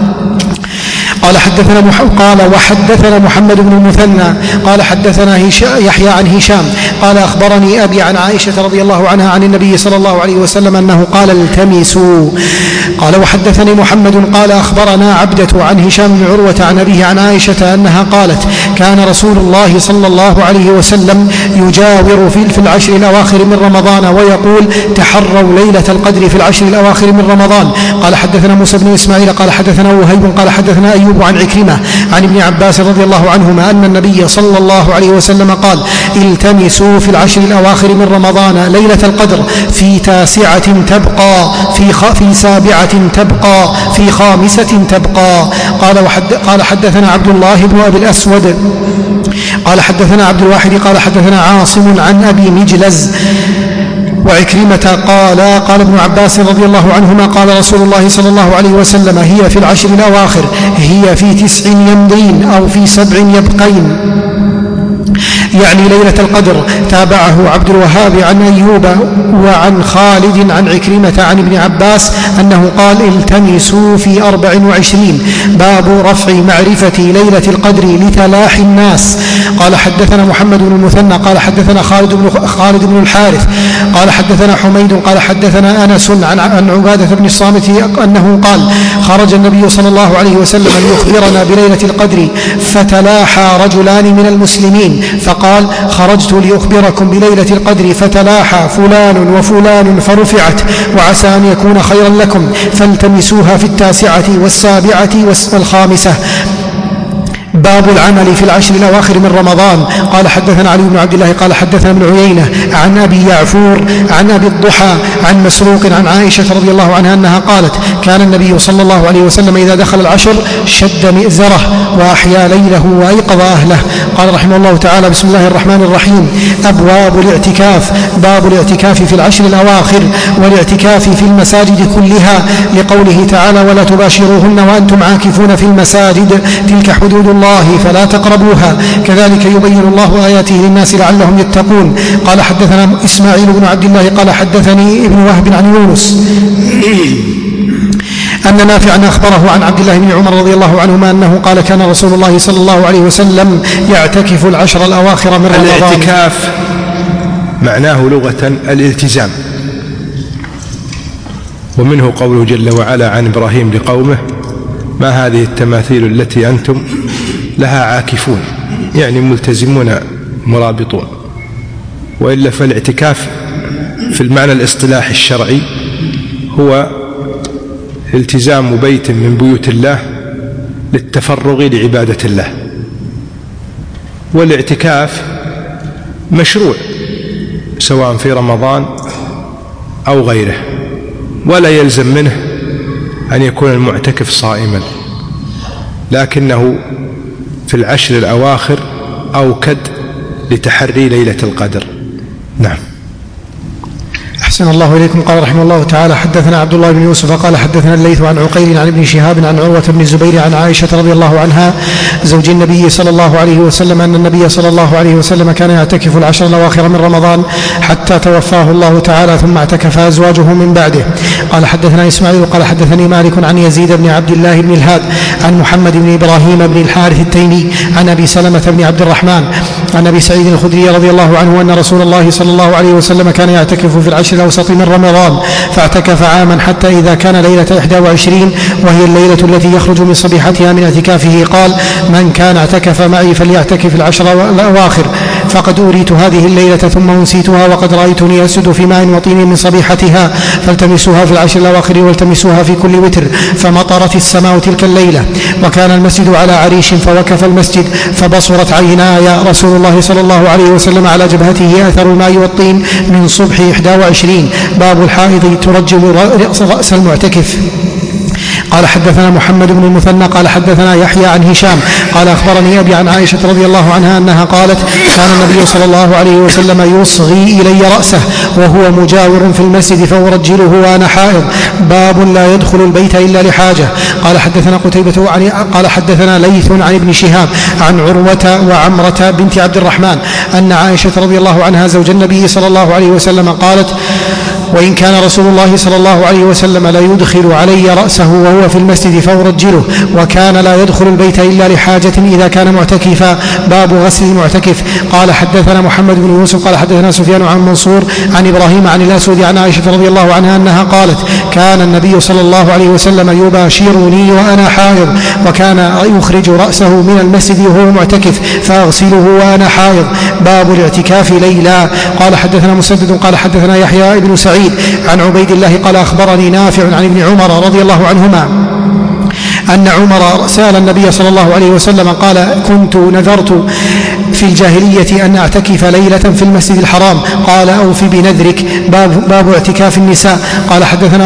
قال وحدثنا محمد بن المثنى قال حدثنا يحيى عن هشام قال أخبرني أبي عن عائشة رضي الله عنها عن النبي صلى الله عليه وسلم أنه قال: التمسوا. قال وحدثني محمد قال أخبرنا عبدة عن هشام بن عروة عن أبيه عن عائشة أنها قالت: كان رسول الله صلى الله عليه وسلم يجاور في العشر الأواخر من رمضان ويقول: تحروا ليلة القدر في العشر الأواخر من رمضان. قال حدثنا موسى بن إسماعيل قال حدثنا وهيب قال حدثنا أيوب عن عكرمة عن ابن عباس رضي الله عنهما أن النبي صلى الله عليه وسلم قال: التمسوا في العشر الأواخر من رمضان ليلة القدر، في 9 تبقى، في 7 تبقى، في 5 تبقى. قال حدثنا عبد الله بن أبي الأسود قال حدثنا عبد الواحد قال حدثنا عاصم عن أبي مجلز وعكرمة قال ابن عباس رضي الله عنهما قال رسول الله صلى الله عليه وسلم: هي في العشر الأواخر، هي في 9 يمضين أو في 7 يبقين، يعني ليلة القدر. تابعه عبد الوهاب عن أيوب وعن خالد عن عكرمة عن ابن عباس أنه قال: التمسوا في 24. باب رفع معرفة ليلة القدر لتلاح الناس. قال حدثنا محمد بن المثنى قال حدثنا خالد بن الحارث قال حدثنا حميد قال حدثنا أنس عن عبادة بن الصامت أنه قال: خرج النبي صلى الله عليه وسلم ليخبرنا بليلة القدر، فتلاحى رجلان من المسلمين، فقال: خرجت لأخبركم بليلة القدر، فتلاحى فلان وفلان فرفعت، وعسى أن يكون خيرا لكم، فالتمسوها في 9 و7 و5. باب العمل في العشر الأواخر من رمضان. قال حدثنا علي بن عبد الله قال حدثنا ابن عيينة عن أبي يعفور عن أبي الضحى عن مسروق عن عائشة رضي الله عنها أنها قالت: كان النبي صلى الله عليه وسلم إذا دخل العشر شد مئزره وأحيا ليله وأيقظ أهله. قال رحمه الله تعالى: بسم الله الرحمن الرحيم. أبواب الاعتكاف. باب الاعتكاف في العشر الأواخر والاعتكاف في المساجد كلها، لقوله تعالى: ولا تباشروهن وأنتم عاكفون في المساجد، تلك حدود الله فلا تقربوها، كذلك يبين الله آياته للناس لعلهم يتقون. قال حدثنا إسماعيل بن عبد الله قال حدثني ابن وهب عن يونس أن نافعا أخبره عن عبد الله بن عمر رضي الله عنهما أنه قال: كان رسول الله صلى الله عليه وسلم يعتكف العشر الأواخر من رمضان. الاعتكاف معناه لغة الالتزام، ومنه قوله جل وعلا عن إبراهيم لقومه: ما هذه التماثيل التي أنتم لها عاكفون، يعني ملتزمون مرابطون. وإلا فالاعتكاف في المعنى الاصطلاحي الشرعي هو التزام بيت من بيوت الله للتفرغ لعبادة الله. والاعتكاف مشروع سواء في رمضان أو غيره، ولا يلزم منه أن يكون المعتكف صائما، لكنه في العشر الأواخر أوكد لتحري ليلة القدر. نعم. أحسن الله إليكم. قال رحمه الله تعالى: حدثنا عبد الله بن يوسف قال حدثنا الليث عن عقيل عن ابن شهاب عن عروة بن الزبير عن عائشة رضي الله عنها زوج النبي صلى الله عليه وسلم أن النبي صلى الله عليه وسلم كان يعتكف العشر الأواخر من رمضان حتى توفاه الله تعالى، ثم اعتكف أزواجه من بعده. قال حدثنا إسماعيل قال حدثني مالك عن يزيد بن عبد الله بن الهاد عن محمد بن إبراهيم بن الحارث التيمي عن أبي سلمة بن عبد الرحمن عن أبي سعيد الخدري رضي الله عنه أن رسول الله صلى الله عليه وسلم كان يعتكف في العشر العشر الأوسط من رمضان، فاعتكف عاما حتى إذا كان ليلة 21 وهي الليلة التي يخرج من صبيحتها من اعتكافه قال: من كان اعتكف معي فليعتكف العشر الأواخر، فقد أريت هذه الليلة ثم أنسيتها، وقد رأيتني أسجد في ماء وطين من صبيحتها، فالتمسوها في العشر الأواخر والتمسوها في كل وتر. فمطرت السماء تلك الليلة، وكان المسجد على عريش، فوقف المسجد فبصرت عيناي رسول الله صلى الله عليه وسلم على جبهته أثر الماء والطين من صبح 21. باب الحائض ترجل رأس المعتكف. قال حدثنا محمد بن المثنى قال حدثنا يحيى عن هشام قال أخبرني أبي عن عائشة رضي الله عنها أنها قالت: كان النبي صلى الله عليه وسلم يصغي إلي رأسه وهو مجاور في المسجد فأرجله وأنا حائض. باب لا يدخل البيت إلا لحاجة. قال حدثنا قتيبة قال حدثنا ليث عن ابن شهاب عن عروة وعمرة بنت عبد الرحمن أن عائشة رضي الله عنها زوج النبي صلى الله عليه وسلم قالت: وإن كان رسول الله صلى الله عليه وسلم لا يدخل علي رأسه وهو في المسجد فأرجله، وكان لا يدخل البيت إلا لحاجة إذا كان معتكفا. باب غسل المعتكف. قال حدثنا محمد بن يوسف قال حدثنا سفيان عن منصور عن إبراهيم عن الأسود عن عائشة رضي الله عنها أنها قالت: كان النبي صلى الله عليه وسلم يباشرني وأنا حائض، وكان يخرج رأسه من المسجد وهو معتكف فأغسله وأنا حائض. باب الاعتكاف ليلا. قال حدثنا مسدد قال حدثنا يحيى بن سعيد عن عبيد الله قال أخبرني نافع عن ابن عمر رضي الله عنهما أن عمر سأل النبي صلى الله عليه وسلم قال: كنت نذرت في الجاهلية أن أعتكف ليلة في المسجد الحرام، قال: أوف بنذرك. باب اعتكاف النساء. قال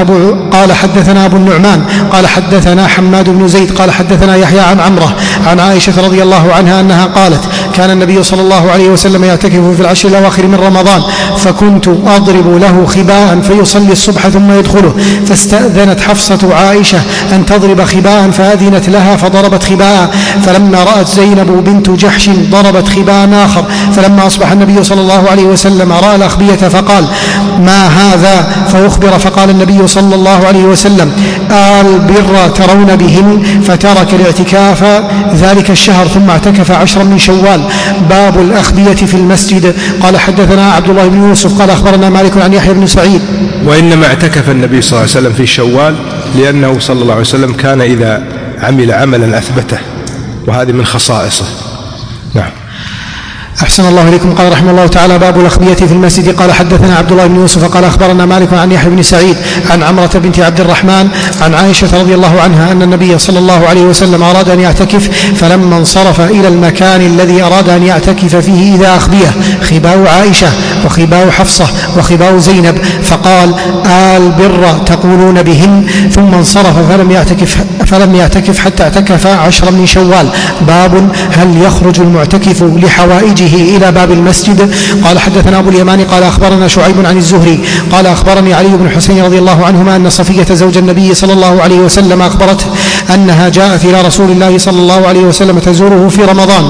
حدثنا أبو النعمان قال حدثنا حماد بن زيد قال حدثنا يحيى عن عمرة عن عائشة رضي الله عنها أنها قالت: كان النبي صلى الله عليه وسلم يعتكف في العشر الأواخر من رمضان، فكنت أضرب له خباء فيصلي الصبح ثم يدخله، فاستأذنت حفصة عائشة أن تضرب خباء فأذنت لها فضربت خباء، فلما رأت زينب بنت جحش ضربت خباء آخر، فلما أصبح النبي صلى الله عليه وسلم رأى الأخبية فقال: ما هذا؟ فأخبر فقال النبي صلى الله عليه وسلم: البر ترون بهن، فترك الاعتكاف ذلك الشهر ثم اعتكف 10 من شوال. باب الأخبية في المسجد. قال حدثنا عبد الله بن يوسف قال أخبرنا مالك عن يحيى بن سعيد. وإنما اعتكف النبي صلى الله عليه وسلم في شوال لأنه صلى الله عليه وسلم كان إذا عمل عملا أثبته، وهذه من خصائصه. نعم. أحسن الله إليكم. قال رحمه الله تعالى: باب الأخبية في المسجد. قال حدثنا عبد الله بن يوسف قال أخبرنا مالك عن يحيى بن سعيد عن عمرة بنت عبد الرحمن عن عائشة رضي الله عنها أن النبي صلى الله عليه وسلم أراد أن يعتكف، فلما انصرف إلى المكان الذي أراد أن يعتكف فيه إذا أخبية خباء عائشة وخباء حفصة وخباء زينب، فقال: البر تقولون بهن، ثم انصرف فلم يعتكف حتى اعتكف 10 من شوال. باب هل يخرج المعتكف لحوائجه إلى باب المسجد. قال حدثنا أبو اليمان قال أخبرنا شعيب عن الزهري قال أخبرني علي بن حسين رضي الله عنهما أن صفية زوج النبي صلى الله عليه وسلم أخبرته أنها جاءت إلى رسول الله صلى الله عليه وسلم تزوره في رمضان،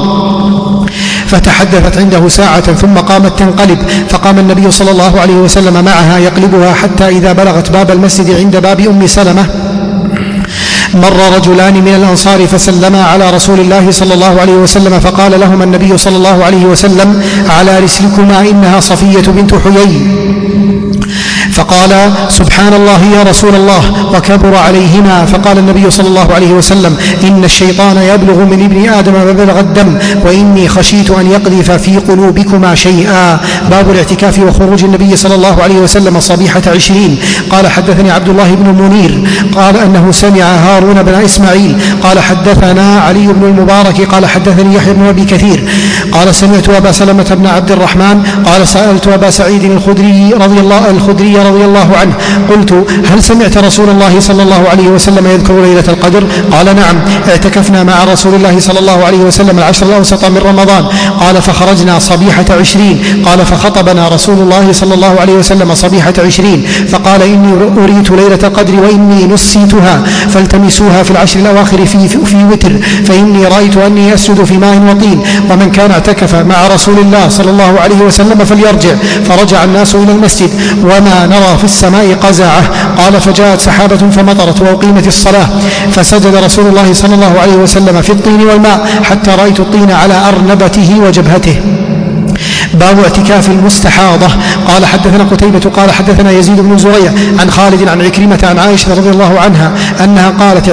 فتحدثت عنده ساعة ثم قامت تنقلب، فقام النبي صلى الله عليه وسلم معها يقلبها حتى إذا بلغت باب المسجد عند باب أم سلمة مر رجلان من الأنصار فسلما على رسول الله صلى الله عليه وسلم، فقال لهما النبي صلى الله عليه وسلم: على رسلكما، إنها صفية بنت حيي. فقال: سبحان الله يا رسول الله، وكبر عليهما. فقال النبي صلى الله عليه وسلم: إن الشيطان يبلغ من ابن آدم مبلغ الدم، وإني خشيت أن يقذف في قلوبكما شيئا. باب الاعتكاف وخروج النبي صلى الله عليه وسلم صبيحة 20. قال حدثني عبد الله بن منير قال أنه سمع هارون بن إسماعيل قال حدثنا علي بن المبارك قال حدثني يحيى بن أبي كثير قال سمعت أبا سلمة بن عبد الرحمن قال سألت أبا سعيد الخدري رضي الله عنه قلت: هل سمعت رسول الله صلى الله عليه وسلم يذكر ليلة القدر؟ قال: نعم، اعتكفنا مع رسول الله صلى الله عليه وسلم العشر الأوسط من رمضان. قال: فخرجنا صبيحة 20. قال: فخطبنا رسول الله صلى الله عليه وسلم صبيحة 20 فقال: إني أريت ليلة القدر وإني نسيتها، فالتمسوها في العشر الأواخر في وتر، فإني رأيت أني أسجد في ماء وطين، ومن كان اعتكف مع رسول الله صلى الله عليه وسلم فليرجع. فرجع الناس إلى المسجد وما نرى في السماء قزعة. قال: فجاءت سحابة فمطرت وأقيمت الصلاة، فسجد رسول الله صلى الله عليه وسلم في الطين والماء حتى رأيت الطين على أرنبته وجبهته. باب اعتكاف المستحاضة. قال حدثنا قتيبة قال حدثنا يزيد بن زريع عن خالد عن عكرمة عن عائشة رضي الله عنها أنها قالت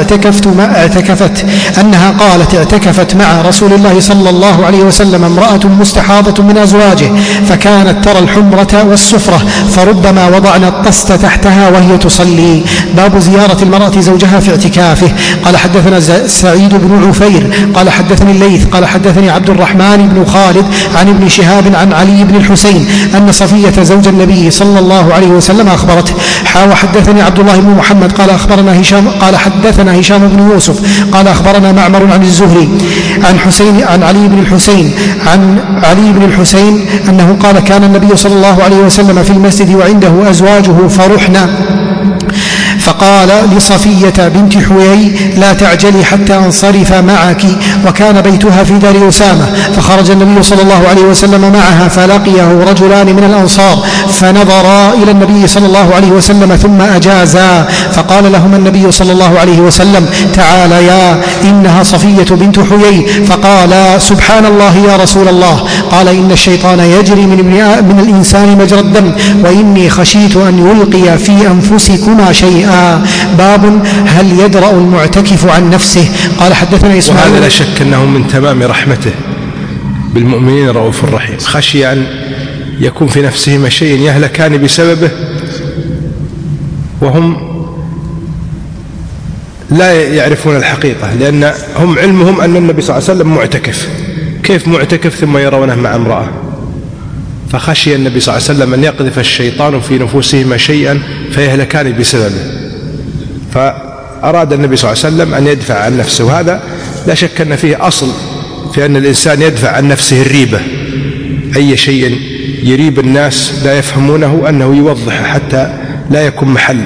اعتكفت مع رسول الله صلى الله عليه وسلم امرأة مستحاضة من أزواجه فكانت ترى الحمرة والسفرة فربما وضعنا الطست تحتها وهي تصلي. باب زيارة المرأة زوجها في اعتكافه. قال حدثنا سعيد بن عفير قال حدثني الليث قال حدثني عبد الرحمن بن خالد عن ابن شهاب عن علي بن الحسين أن صفية زوج النبي صلى الله عليه وسلم أخبرته. وحدثني عبد الله بن محمد قال أخبرنا هشام قال حدثنا هشام بن يوسف قال أخبرنا معمر عن الزهري عن علي بن الحسين أنه قال كان النبي صلى الله عليه وسلم في المسجد وعنده أزواجه فرحنا فقال لصفية بنت حويي لا تعجلي حتى أنصرف معك وكان بيتها في دار أسامة فخرج النبي صلى الله عليه وسلم معها فلقيه رجلان من الأنصار فنظرا إلى النبي صلى الله عليه وسلم ثم أجازا فقال لهما النبي صلى الله عليه وسلم تعاليا إنها صفية بنت حويي فقال سبحان الله يا رسول الله قال إن الشيطان يجري من الإنسان مجرى الدم وإني خشيت أن يلقي في أنفسكما شيئا. باب هل يدرأ المعتكف عن نفسه. قال حدثنا إسماعيل وهذا لا شك أنه من تمام رحمته بالمؤمنين رؤوف رحيم خشي أن يكون في نفسهما شيء يهلكان بسببه وهم لا يعرفون الحقيقة لأن هم علمهم أن النبي صلى الله عليه وسلم معتكف كيف معتكف ثم يرونه مع امرأة فخشي النبي صلى الله عليه وسلم أن يقذف الشيطان في نفوسهما شيئا فيهلكان بسببه فأراد النبي صلى الله عليه وسلم أن يدفع عن نفسه وهذا لا شك أن فيه أصل في أن الإنسان يدفع عن نفسه الريبة أي شيء يريب الناس لا يفهمونه أنه يوضح حتى لا يكون محل.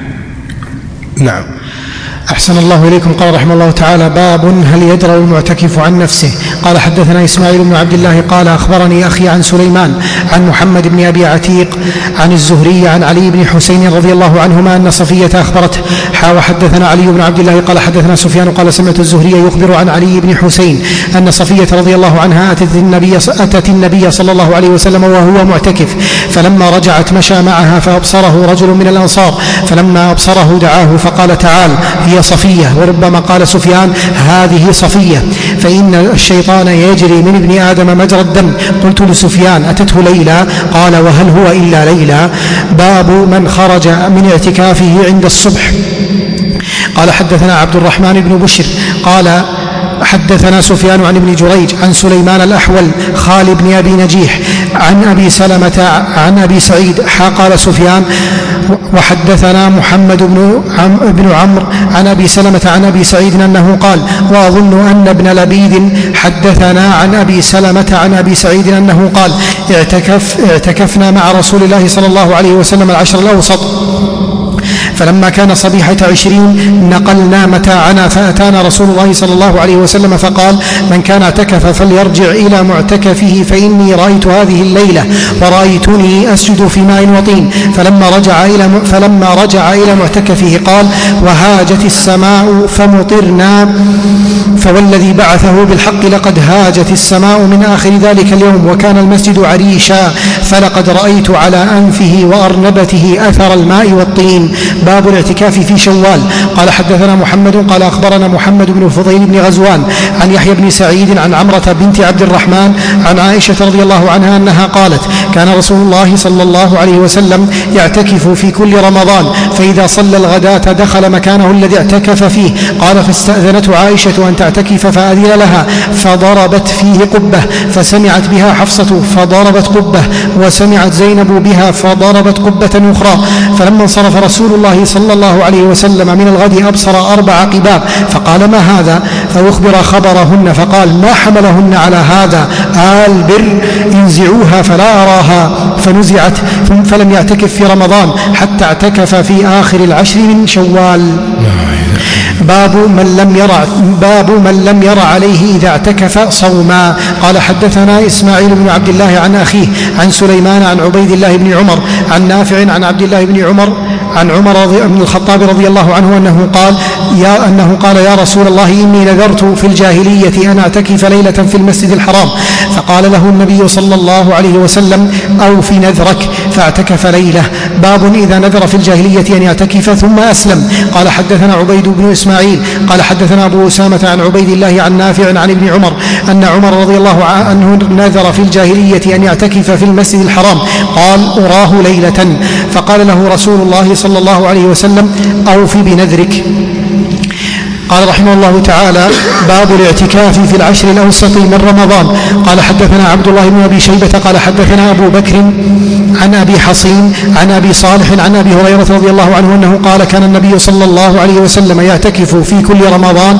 نعم. أحسن الله إليكم. قال رحمه الله تعالى باب هل يدرأ المعتكف عن نفسه. قال حدثنا إسماعيل بن عبد الله قال أخبرني أخي عن سليمان عن محمد بن أبي عتيق عن الزهري عن علي بن حسين رضي الله عنهما أن صفية أخبرته. وحدثنا علي بن عبد الله قال حدثنا سفيان قال سمعت الزهري يخبر عن علي بن حسين أن صفية رضي الله عنها أتت النبي صلى الله عليه وسلم وهو معتكف فلما رجعت مشى معها فأبصره رجل من الأنصار فلما أبصره دعاه فقال تعال هي صفية وربما قال سفيان هذه صفية فإن الشيطان يجري من ابن آدم مجرى الدم. قلت لسفيان أتته ليلى قال وهل هو إلا ليلى. باب من خرج من اعتكافه عند الصبح. قال حدثنا عبد الرحمن بن بشر قال حدثنا سفيان عن ابن جريج عن سليمان الأحول خالد بن أبي نجيح عن أبي سلمة عن أبي سعيد قال سفيان وحدثنا محمد بن عمرو عن أبي سلمة عن أبي سعيد أنه قال وأظن أن ابن لبيد حدثنا عن أبي سلمة عن أبي سعيد أنه قال اعتكفنا مع رسول الله صلى الله عليه وسلم العشر الأوسط فلما كان صبيحة 20 نقلنا متاعنا فأتانا رسول الله صلى الله عليه وسلم فقال من كان اعتكف فليرجع إلى معتكفه فإني رأيت هذه الليلة ورأيتني أسجد في ماء وطين. فلما رجع إلى معتكفه قال وهاجت السماء فمطرنا فوالذي بعثه بالحق لقد هاجت السماء من آخر ذلك اليوم وكان المسجد عريشا فلقد رأيت على أنفه وأرنبته أثر الماء والطين. باب الاعتكاف في شوال. قال حدثنا محمد قال أخبرنا محمد بن الفضيل بن غزوان عن يحيى بن سعيد عن عمرة بنت عبد الرحمن عن عائشة رضي الله عنها أنها قالت كان رسول الله صلى الله عليه وسلم يعتكف في كل رمضان فإذا صلى الغداة دخل مكانه الذي اعتكف فيه. قال فاستأذنته عائشة أن تعتكف فأذن لها فضربت فيه قبة فسمعت بها حفصة فضربت قبة وسمعت زينب بها فضربت قبة أخرى. فلما انصرف رسول الله صلى الله عليه وسلم من الغد أبصر 4 قباب فقال ما هذا فأخبر خبرهن فقال ما حملهن على هذا آل بر انزعوها فلا أراها فنزعت فلم يعتكف في رمضان حتى اعتكف في آخر 10 من شوال. باب من لم ير عليه إذا اعتكف صوما. قال حدثنا إسماعيل بن عبد الله عن أخيه عن سليمان عن عبيد الله بن عمر عن نافع عن عبد الله بن عمر عن عمر بن الخطاب رضي الله عنه أنه قال يا رسول الله إني نذرت في الجاهلية أن أعتكف ليلة في المسجد الحرام، فقال له النبي صلى الله عليه وسلم أوف نذرك، فاعتكف ليلة. باب إذا نذر في الجاهلية أن يعتكف ثم أسلم. قال حدثنا عبيد بن إسماعيل قال حدثنا أبو أسامة عن عبيد الله عن نافع عن ابن عمر أن عمر رضي الله عنه نذر في الجاهلية أن يعتكف في المسجد الحرام، قال أراه ليلة، فقال له رسول الله صلى الله عليه وسلم أوف بنذرك. قال رحمه الله تعالى باب الاعتكاف في العشر الأوسط من رمضان. قال حدثنا عبد الله بن أبي شيبة قال حدثنا أبو بكر عن أبي حصين عن أبي صالح عن أبي هريرة رضي الله عنه أنه قال كان النبي صلى الله عليه وسلم يعتكف في كل رمضان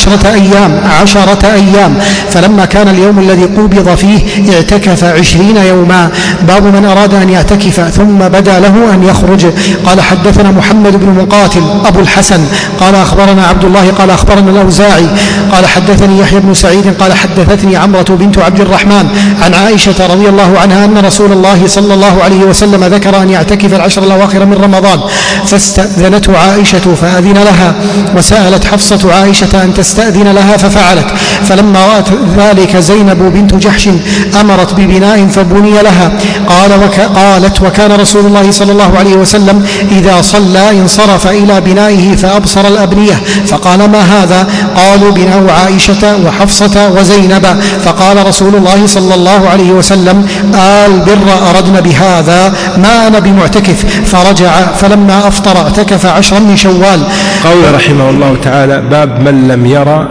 10 أيام، فلما كان اليوم الذي قبض فيه اعتكف 20 يوما. باب من أراد أن يعتكف ثم بدا له أن يخرج. قال حدثنا محمد بن مقاتل أبو الحسن قال أخبرنا عبد الله قال أخبرنا الأوزاعي قال حدثني يحيى بن سعيد قال حدثتني عمرة بنت عبد الرحمن عن عائشة رضي الله عنها أن رسول الله صلى الله عليه وسلم ذكر أن يعتكف العشر الأواخر من رمضان، فاستأذنته عائشة فأذن لها، وسألت حفصة عائشة أن تستأذن لها ففعلت، فلما رأت ذلك زينب بنت جحش أمرت ببناء فبني لها. قالت وكان رسول الله صلى الله عليه وسلم إذا صلى انصرف إلى بنائه فأبصر الأبنية، فقال ما هذا؟ قالوا بناء عائشة وحفصة وزينب. فقال رسول الله صلى الله عليه وسلم البر أردنا بهذا، ما أنا بمعتكف. فرجع فلما أفطر اعتكف 10 من شوال. قول رحمه الله تعالى باب من لم يرى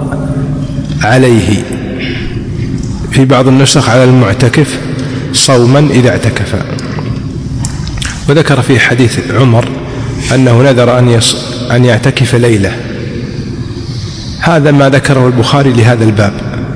عليه، في بعض النسخ على المعتكف صوما إذا اعتكف. وذكر في حديث عمر أنه نذر أن يعتكف ليلة، هذا ما ذكره البخاري لهذا الباب.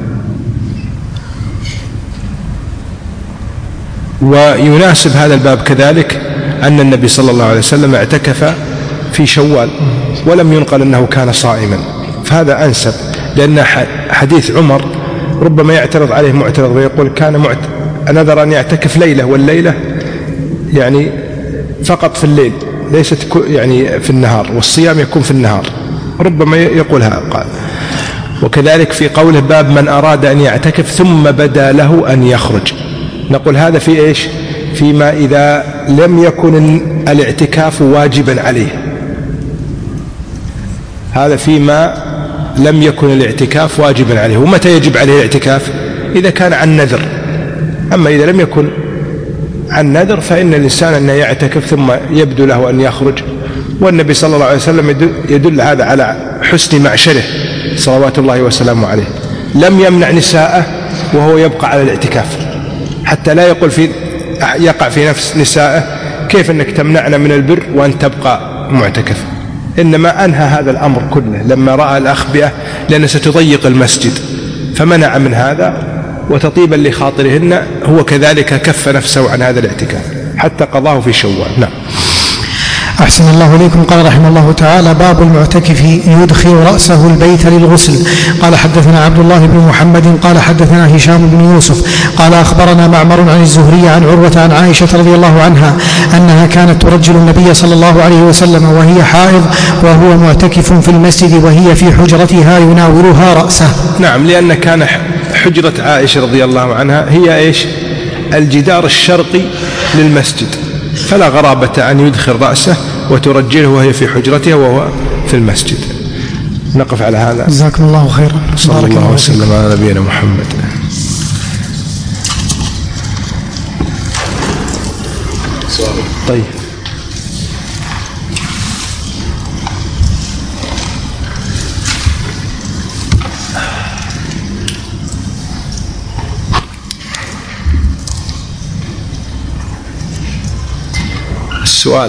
ويناسب هذا الباب كذلك أن النبي صلى الله عليه وسلم اعتكف في شوال ولم ينقل أنه كان صائما، فهذا أنسب، لأن حديث عمر ربما يعترض عليه معترض ويقول كان نذر أن يعتكف ليلة، والليلة يعني فقط في الليل ليست يعني في النهار، والصيام يكون في النهار، ربما يقولها قال. وكذلك في قوله باب من أراد أن يعتكف ثم بدا له أن يخرج، نقول هذا في إيش؟ فيما إذا لم يكن الاعتكاف واجبا عليه، هذا فيما لم يكن الاعتكاف واجبا عليه. ومتى يجب عليه الاعتكاف؟ إذا كان عن نذر. أما إذا لم يكن عن نذر فإن الإنسان أن يعتكف ثم يبدو له أن يخرج. والنبي صلى الله عليه وسلم يدل هذا على حسن معشره صلوات الله وسلامه عليه، لم يمنع نساءه وهو يبقى على الاعتكاف، حتى لا يقع في نفس نسائه كيف أنك تمنعنا من البر وأن تبقى معتكف. إنما أنهى هذا الأمر كله لما رأى الأخبئة لأنه ستضيق المسجد، فمنع من هذا، وتطيبا لخاطرهن هو كذلك كف نفسه عن هذا الاعتكاف حتى قضاه في شوال. نعم. أحسن الله إليكم. قال رحمه الله تعالى باب المعتكف يدخل رأسه البيت للغسل. قال حدثنا عبد الله بن محمد قال حدثنا هشام بن يوسف قال أخبرنا معمر عن الزهري عن عروة عن عائشة رضي الله عنها أنها كانت ترجل النبي صلى الله عليه وسلم وهي حائض وهو معتكف في المسجد وهي في حجرتها يناولها رأسه. نعم، لأن كان حجرة عائشة رضي الله عنها هي إيش؟ الجدار الشرقي للمسجد، فلا غرابة أن يدخل رأسه وترجله وهي في حجرتها وهو في المسجد. نقف على هذا. جزاكم الله خيرا. صلى الله وسلم على نبينا محمد. طيب، السؤال: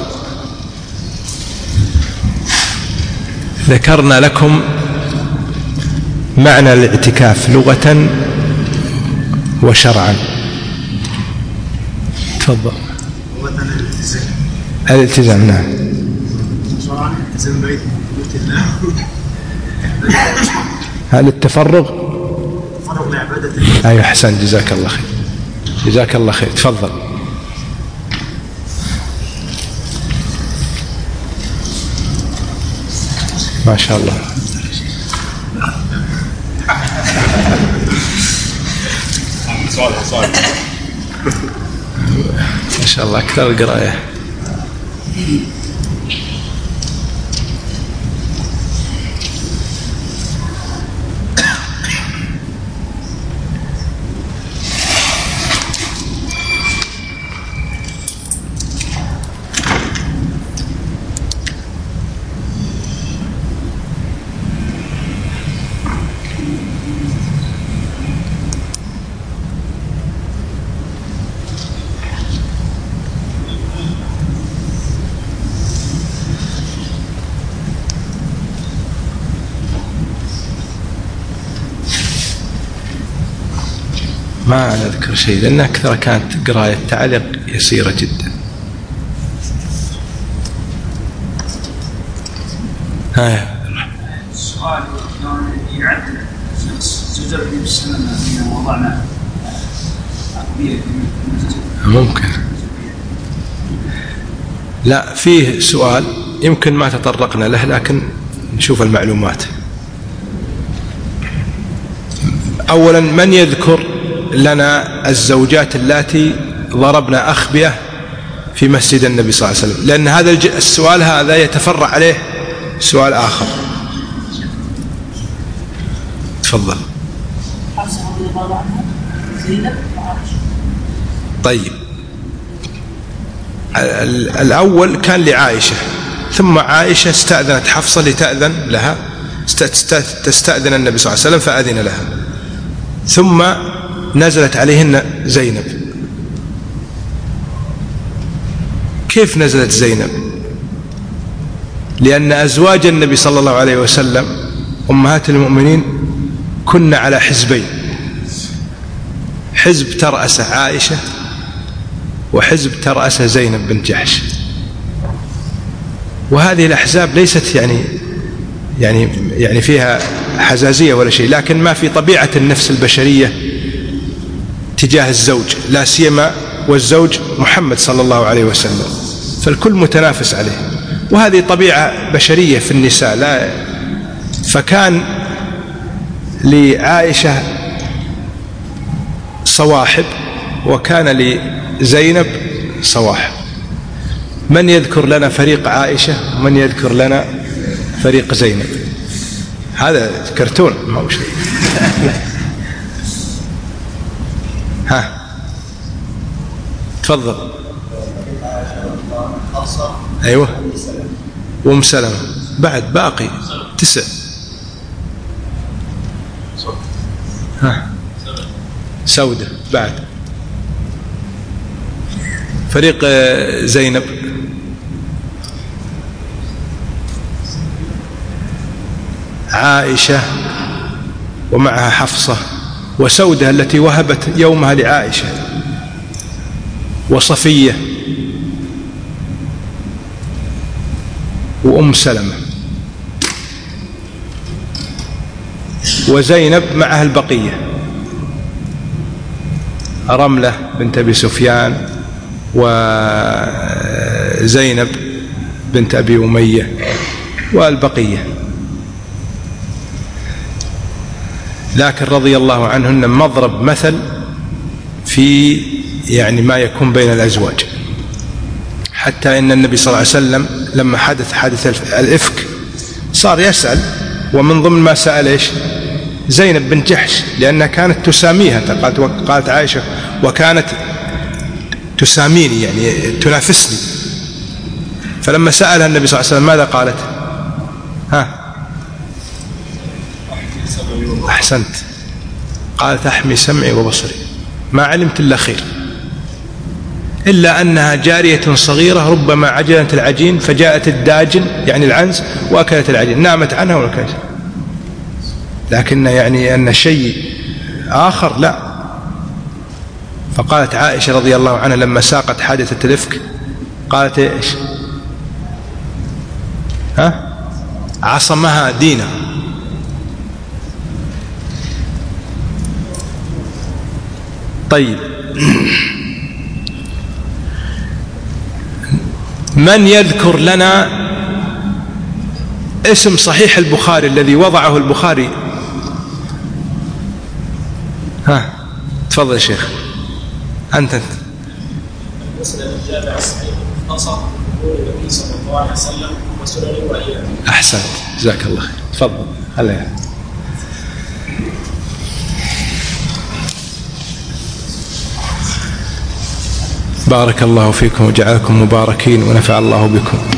ذكرنا لكم معنى الاعتكاف لغة وشرعا. تفضل. الالتزام. نعم. شرعا الالتزام بيت الله هل التفرغ لعبادة؟ أيوة أحسن، جزاك الله خير، جزاك الله خير. تفضل. ما شاء الله. ما شاء الله أكثر القراءة. ما نذكر شيء لأن أكثر كانت قراءة تعليق يسيرة جدا. السؤال يعدل زوجة النبي بالسلام أن وضعنا ممكن. لا، فيه سؤال يمكن ما تطرقنا له لكن نشوف المعلومات. أولا، من يذكر لنا الزوجات اللاتي ضربن أخبية في مسجد النبي صلى الله عليه وسلم؟ لأن هذا السؤال هذا يتفرع عليه سؤال آخر. تفضل. طيب، الأول كان لعائشة، ثم عائشة استأذنت حفصة لتأذن لها، تستأذن النبي صلى الله عليه وسلم فأذن لها، ثم نزلت عليهن زينب. كيف نزلت زينب؟ لأن أزواج النبي صلى الله عليه وسلم أمهات المؤمنين كن على حزبين، حزب ترأس عائشة وحزب ترأس زينب بنت جحش، وهذه الأحزاب ليست يعني فيها حزازية ولا شيء، لكن ما في طبيعة النفس البشرية تجاه الزوج، لا سيما والزوج محمد صلى الله عليه وسلم، فالكل متنافس عليه، وهذه طبيعة بشرية في النساء. لا، فكان لعائشة صواحب وكان لزينب صواحب. من يذكر لنا فريق عائشة ومن يذكر لنا فريق زينب؟ هذا كرتون ما هو شيء. ها، تفضل. أيوة، وأم سلمة بعد باقي 9. ها، سودة بعد. فريق زينب عائشة ومعها حفصة وسودة التي وهبت يومها لعائشة وصفية وأم سلمة وزينب معها البقية، رملة بنت أبي سفيان وزينب بنت أبي أمية والبقية. لكن رضي الله عنهن مضرب مثل في ما يكون بين الأزواج، حتى إن النبي صلى الله عليه وسلم لما حدث الإفك صار يسأل، ومن ضمن ما سأل إيش؟ زينب بنت جحش، لأنها كانت تساميها، قالت عائشة وكانت تساميني تنافسني. فلما سألها النبي صلى الله عليه وسلم ماذا قالت؟ أحسنت، قالت أحمي سمعي وبصري، ما علمت إلا خير، إلا أنها جارية صغيرة ربما عجنت العجين فجاءت الداجن العنز وأكلت العجين، نامت عنها وأكلت، لكن أن شيء آخر لا. فقالت عائشة رضي الله عنها لما ساقت حادثة الإفك قالت إيش؟ عصمها دينها، طيب، من يذكر لنا اسم صحيح البخاري الذي وضعه البخاري؟ ها تفضل يا شيخ. أنت مسند الجامع الصحيح المختصر يقول النبي صلى الله عليه وسلم وسنن وأيام. أحسنت، جزاك الله خير. تفضل. هلا بارك الله فيكم وجعلكم مباركين ونفع الله بكم.